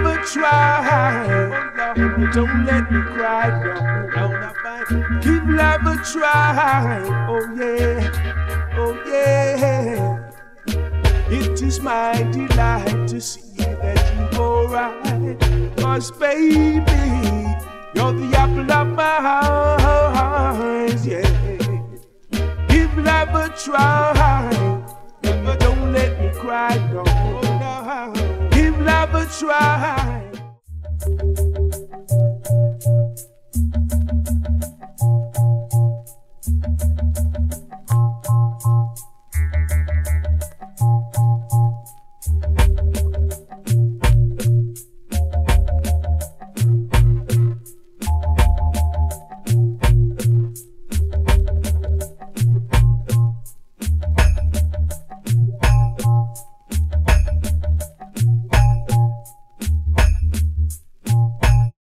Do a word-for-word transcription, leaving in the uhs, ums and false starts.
love a try. Don't let me cry, no, no. Give love a try. Oh yeah, oh yeah. It is my delight to see that you go right. Cause baby, you're the apple of my eyes, yeah. Give love a try. But don't let me cry, no, no. Give love a try.